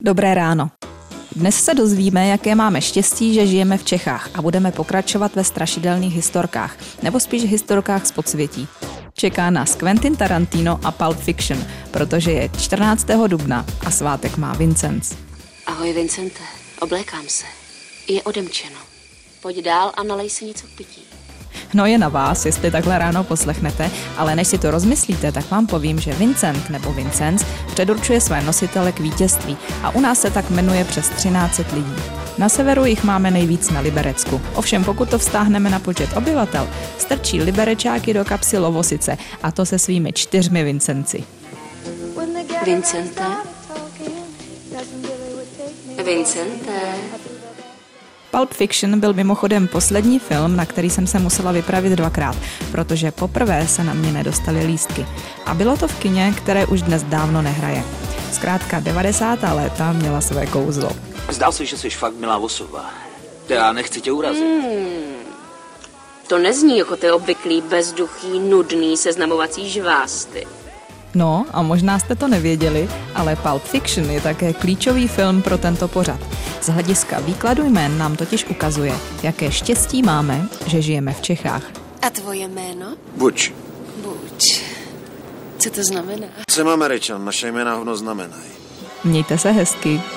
Dobré ráno. Dnes se dozvíme, jaké máme štěstí, že žijeme v Čechách a budeme pokračovat ve strašidelných historkách, nebo spíš historkách z podsvětí. Čeká nás Quentin Tarantino a Pulp Fiction, protože je 14. dubna a svátek má Vincenc. Ahoj Vincente, oblékám se. Je odemčeno. Pojď dál a nalej si něco k pití. No je na vás, jestli takhle ráno poslechnete, ale než si to rozmyslíte, tak vám povím, že Vincent nebo Vincenc předurčuje své nositele k vítězství a u nás se tak jmenuje přes 1300 lidí. Na severu jich máme nejvíc na Liberecku. Ovšem pokud to vztáhneme na počet obyvatel, strčí Liberečáky do kapsy Lovosice a to se svými 4 Vincenci. Vincente? Vincente? Pulp Fiction byl mimochodem poslední film, na který jsem se musela vypravit 2krát, protože poprvé se na mě nedostaly lístky. A bylo to v kině, které už dnes dávno nehraje. Zkrátka 90. léta měla své kouzlo. Zdá se, že jsi fakt milá osoba. Já nechci tě urazit. To nezní jako ty obvyklý bezduchý, nudný seznamovací žvásty. No, a možná jste to nevěděli, ale Pulp Fiction je také klíčový film pro tento pořad. Z hlediska výkladu jmén nám totiž ukazuje, jaké štěstí máme, že žijeme v Čechách. A tvoje jméno? Buč. Buč. Co to znamená? Jsem Američan, naše jména hovno znamenají. Mějte se hezky.